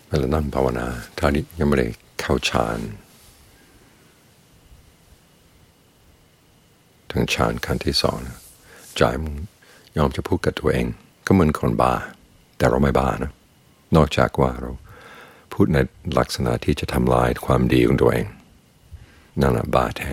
เวลานั่งภาวนาถ้านี้ยังไม่ได้เข้าฌานทั้งฌานขั้นที่สองใจมันยอมจะพูดกับตัวเองก็เหมือนคนบ้าแต่เราไม่บ้านะนอกจากว่าเราพูดในลักษณะที่จะทำลายความดีของตัวเองนั่นแหละบ้าแท้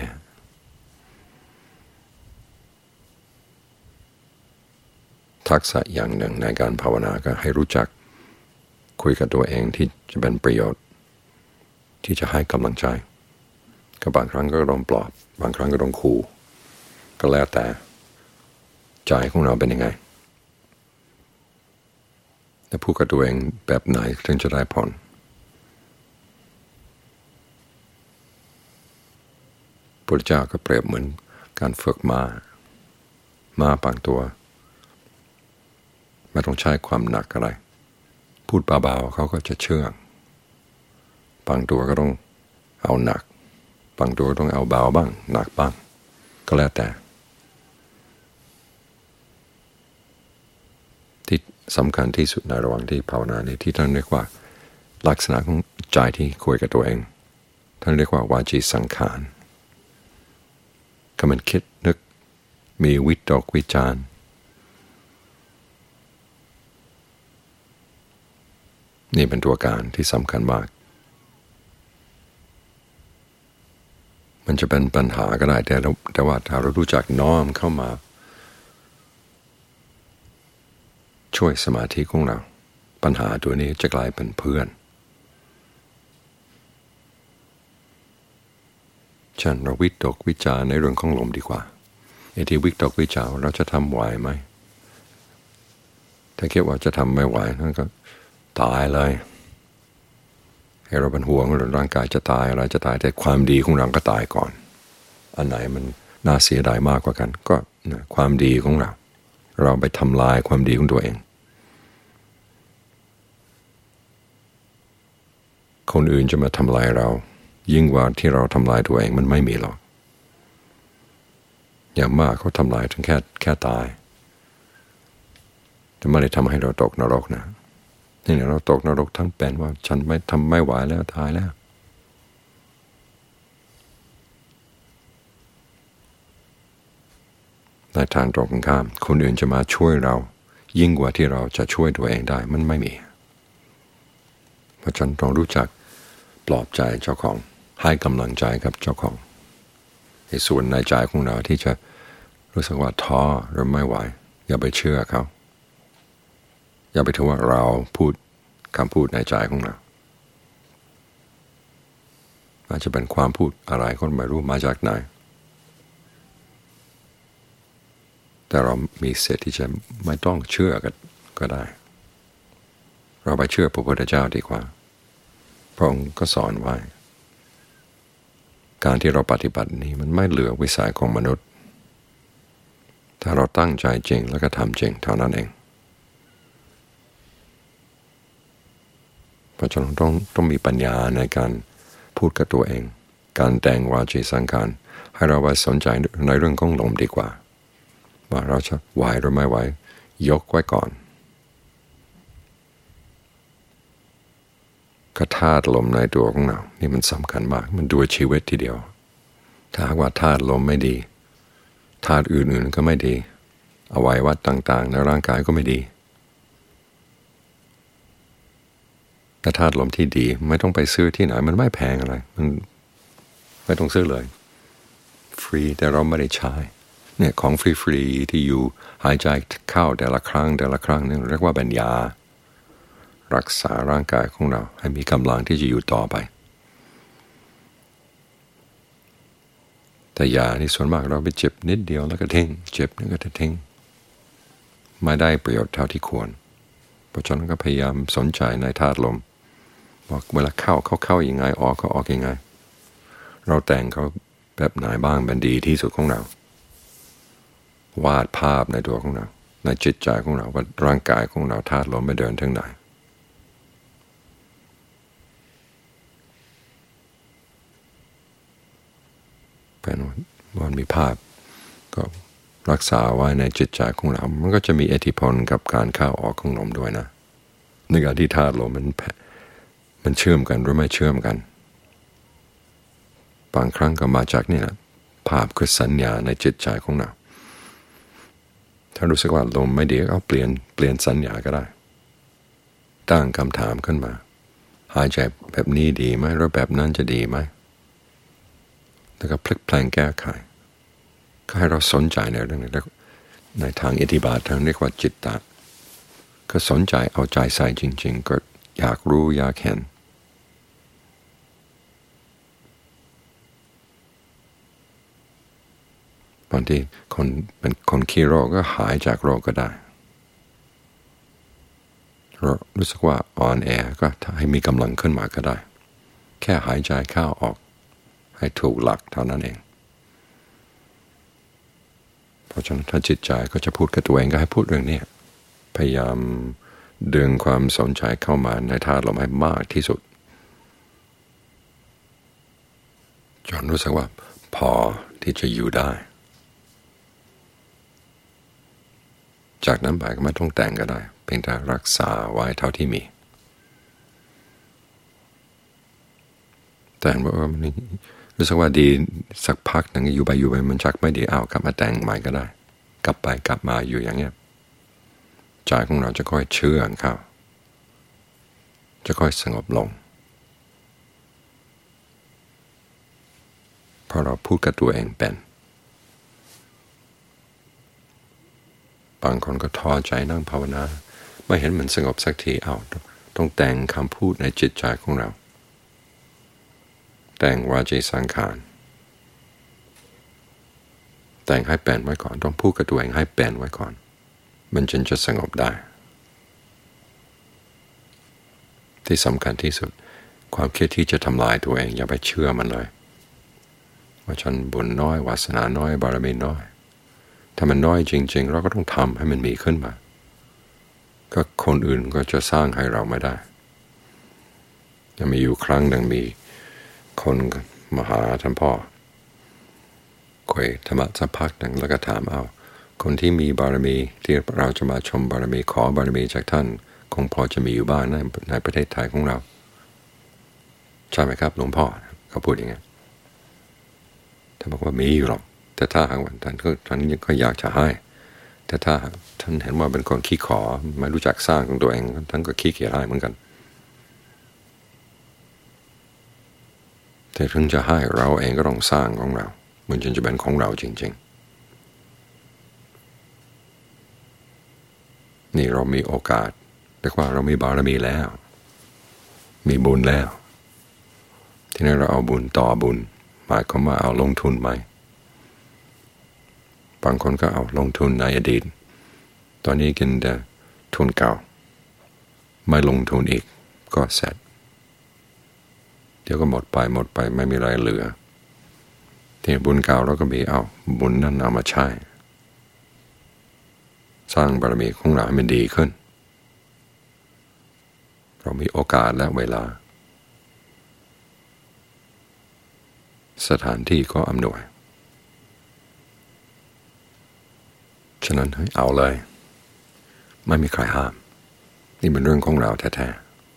ทักษะอย่างหนึ่งในการภาวนาก็ให้รู้จักคุยกับตัวเองที่จะเป็นประโยชน์ที่จะให้กำลังใจก็บางครั้งก็ต้องปลอบบางครั้งก็ต้องขู่ก็แล้วแต่ใจของเราเป็นยังไงแต่พูดกับตัวเองแบบไหนถึงจะได้ผลพระเจ้าก็เปรียบเหมือนการฝึกม้าบางตัวไม่ต้องใช้ความหนักอะไรพูดเบาๆเขาก็จะเชื่องบางตัวก็ต้องเอาหนักบางตัวต้องเอาเบาบ้างหนักบ้างก็แล้วแต่ที่สำคัญที่สุดในระหว่างที่ภาวนาในที่ท่านเรียกว่าลักษณะของใจที่คุยกับตัวเองท่านเรียกว่าวาจีสังขารก็มันคิดนึกมีวิตกวิจารนี่เป็นตัวการที่สำคัญมากมันจะเป็นปัญหาก็ได้แต่ว่าถ้าเรารู้จักน้อมเข้ามาช่วยสมาธิของเราปัญหาตัวนี้จะกลายเป็นเพื่อนฉันเราวิตกวิจารในเรื่องของลมดีกว่าไอ้ที่วิตกวิจารเราจะทำไหวไหมถ้าคิดว่าจะทำไม่ไหวนั่นก็ตายเลยให้เราเป็นห่วงร่างกายจะตายอะไรจะตายแต่ความดีของเราก็ตายก่อนอันไหนมันน่าเสียดายมากกว่ากันก็ความดีของเราไปทำลายความดีของตัวเองคนอื่นจะมาทำลายเรายิ่งกว่าที่เราทำลายตัวเองมันไม่มีหรอกอย่างมากเขาทำลายถึงแค่ตายแต่ไม่ได้ทำให้เราตกนรกนะนี่เราตกนรกทั้งเป็นว่าฉันไม่ไหวแล้วตายแล้วในทางตรงกันข้ามคนอื่นจะมาช่วยเรายิ่งกว่าที่เราจะช่วยตัวเองได้มันไม่มีเพราะฉันต้องรู้จักปลอบใจเจ้าของให้กำลังใจกับเจ้าของในส่วนในใจของเราที่จะรู้สึกว่าท้อหรือไม่ไหวอย่าไปเชื่อเขาอย่าไปถือว่าเราพูดคำพูดในใจของเราอาจจะเป็นความพูดอะไรก็ไม่รู้มาจากไหนแต่เรามีสิทธิ์ที่จะไม่ต้องเชื่อกันก็ได้เราไปเชื่อพระพุทธเจ้าดีกว่าพระองค์ก็สอนไว้การที่เราปฏิบัตินี้มันไม่เหลือวิสัยของมนุษย์ถ้าเราตั้งใจจริงแล้วก็ทำจริงเท่านั้นเองเพราะฉะนั้นต้องมีปัญญาในการพูดกับตัวเองการแต่งวาจีสังขารให้เราไปสนใจในเรื่องของลมดีกว่าว่าเราจะไหวหรือไม่ไหวยกไว้ก่อนก็ธาตุลมในตัวของเรานี่มันสำคัญมากมันดูชีวิตทีเดียวถ้าหากว่าธาตุลมไม่ดีธาตุอื่นๆก็ไม่ดีอวัยวะต่างๆในร่างกายก็ไม่ดีแต่ธาตุลมที่ดีไม่ต้องไปซื้อที่ไหนมันไม่แพงอะไรมันไม่ต้องซื้อเลยฟรีแต่เราไม่ได้ใช้เนี่ยของฟรีๆที่อยู่หายใจเข้าแต่ละครั้งนี่เรียกว่าเป็นยารักษาร่างกายของเราให้มีกำลังที่จะอยู่ต่อไปแต่ยานี่ส่วนมากเราไปเจ็บนิดเดียวแล้วก็ทิ้งเจ็บแล้วก็ทิ้งไม่ได้ประโยชน์เท่าที่ควรเพราะฉะนั้นก็พยายามสนใจในธาตุลมบอกเวลาเข้ายังไงออกก็ออกยังไงเราแต่งเขาแบบไหนบ้างเป็นดีที่สุดของเราวาดภาพในตัวของเราในจิตใจของเราว่าร่างกายของเราธาตุลมไม่เดินถึงไหนเป็นวันมีภาพก็รักษาไว้ในจิตใจของเรามันก็จะมีอิทธิพลกับการเข้าออกของลมด้วยนะในการที่ธาตุลมมันมันเชื่อมกันหรือไม่เชื่อมกันบางครั้งก็มาจากนี่แหละภาพคือสัญญาในจิตใจของเราถ้ารู้สึกว่าลมไม่ดีก็เปลี่ยนสัญญาก็ได้ตั้งคำถามขึ้นมาหายใจแบบนี้ดีไหมหรือแบบนั้นจะดีไหมแล้วก็พลิกแปลงแก้ไขก็ให้เราสนใจในเรื่องนี้แล้วในทางอิทธิบาททางเรียกว่าจิตตะก็สนใจเอาใจใส่จริงๆก็อยากรู้อยากเห็นบางทีคนเป็นคนขี้โรคก็หายจากโรคก็ได้รู้สึกว่าอ่อนแอก็ให้มีกำลังขึ้นมาก็ได้แค่หายใจเข้าออกให้ถูกหลักเท่านั้นเองเพราะฉะนั้นถ้าจิตใจก็จะพูดกับตัวเองก็ให้พูดเรื่องนี้พยายามดึงความสนใจเข้ามาในธาตุลมให้มากที่สุดจนรู้สึกว่าพอที่จะอยู่ได้จากนั้นไปก็ไม่ต้องแต่งก็ได้เพียงแต่รักษาไว้เท่าที่มีแต่ว่ามันรู้สึกว่าดีสักพักหนึ่งอยู่ไปมันชักไม่ดีกลับมาแต่งใหม่ก็ได้กลับไปกลับมาอยู่อย่างเงี้ยใจของเราจะค่อยเชื่องเข้าจะค่อยสงบลงเพราะเราพูดกับตัวเองเป็นบางคนก็ท้อใจนั่งภาวนาไม่เห็นมันสงบสักทีต้องแต่งคำพูดในจิตใจของเราแต่งวาจีสังขารแต่งให้เป็นไว้ก่อนต้องพูดกับตัวเองให้เป็นไว้ก่อนมันจึงจะสงบได้ที่สำคัญที่สุดความคิดที่จะทำลายตัวเองอย่าไปเชื่อมันเลยว่าฉันบุญน้อยวาสนาน้อยบารมีน้อยถ้ามันน้อยจริงๆเราก็ต้องทำให้มันมีขึ้นมาก็คนอื่นก็จะสร้างให้เราไม่ได้ยังมีอยู่ครั้งหนึ่งมีคนมาหาท่านพ่อคุยธรรมะสักพักหนึ่งแล้วก็ถามคนที่มีบารมีที่เราจะมาชมบารมีขอบารมีจากท่านคงพอจะมีอยู่บ้างในประเทศไทยของเราใช่ไหมครับหลวงพ่อเขาพูดอย่างนี้ท่านบอกว่ามีอยู่หรอกแต่ถ้าหากว่าท่านก็อยากจะให้แต่ถ้าท่านเห็นว่าเป็นคนขี้ขอไม่รู้จักสร้างของตัวเองท่านก็ขี้เกียจให้เหมือนกันแต่ถึงจะให้เราเองก็ต้องสร้างของเรามันจึงจะเป็นของเราจริงๆนี่เรามีโอกาสเรียกว่าเรามีบารมีแล้วมีบุญแล้วที่นี่เราเอาบุญต่อบุญหมายความว่าเอาลงทุนไหมบางคนก็เอาลงทุนในอดีตตอนนี้กินแต่ทุนเก่าไม่ลงทุนอีกก็เสร็จเดี๋ยวก็หมดไปไม่มีอะไรเหลือที่บุญเก่าเราก็มีบุญนั้นเอามาใช้สร้างบารมีของเราให้มันดีขึ้นเรามีโอกาสและเวลาสถานที่ก็อำนวยฉะนั้นเอาเลยไม่มีใครห้ามนี่เป็นเรื่องของเราแท้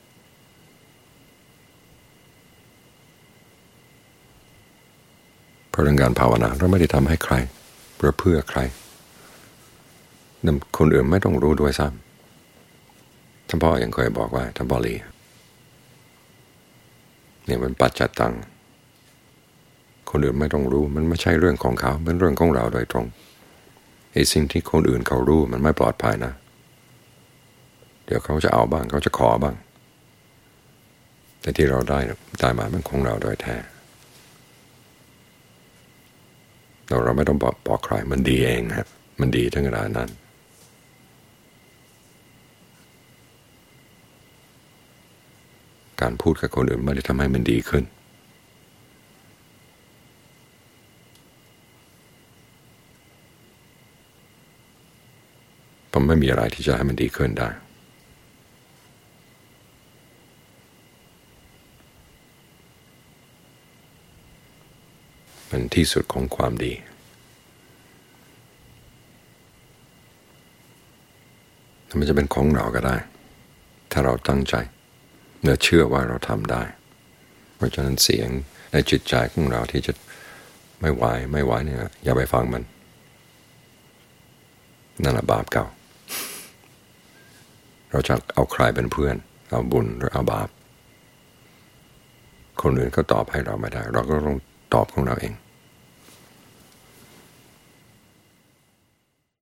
ๆเพราะเรื่องการภาวนาเราไม่ได้ทำให้ใครเพื่อใครคนอื่นไม่ต้องรู้ด้วยซ้ำท่านพ่อยังเคยบอกว่าท่านบอลีเนี่ยมันปัจจัตตังคนอื่นไม่ต้องรู้มันไม่ใช่เรื่องของเขาเป็นเรื่องของเราโดยตรงไอ้สิ่งที่คนอื่นเขารู้มันไม่ปลอดภัยนะเดี๋ยวเขาจะเอาบ้างเขาจะขอบ้างแต่ที่เราได้มาเป็นของเราโดยแท้เราไม่ต้องบอกใครมันดีเองครับมันดีทั้งขนาดนั้นการพูดกับคนอื่นไม่ได้ทำให้มันดีขึ้นผมไม่มีอะไรที่จะให้มันดีขึ้นได้เป็นที่สุดของความดีมันจะเป็นของเราก็ได้ถ้าเราตั้งใจเราเชื่อว่าเราทำได้เพราะฉะนั้นเสียงในจิตใจของเราที่จะไม่ไหวเนี่ยอย่าไปฟังมันนั่นแหละบาปเก่าเราจะเอาใครเป็นเพื่อนเอาบุญหรือเอาบาปคนอื่นก็ตอบให้เราไม่ได้เราก็ต้องตอบของเราเอง